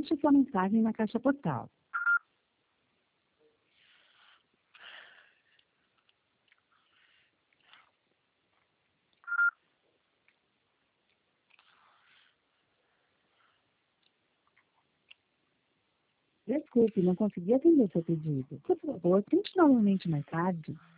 Deixe sua mensagem na caixa postal. Desculpe, não consegui atender seu pedido. Por favor, tente novamente mais tarde.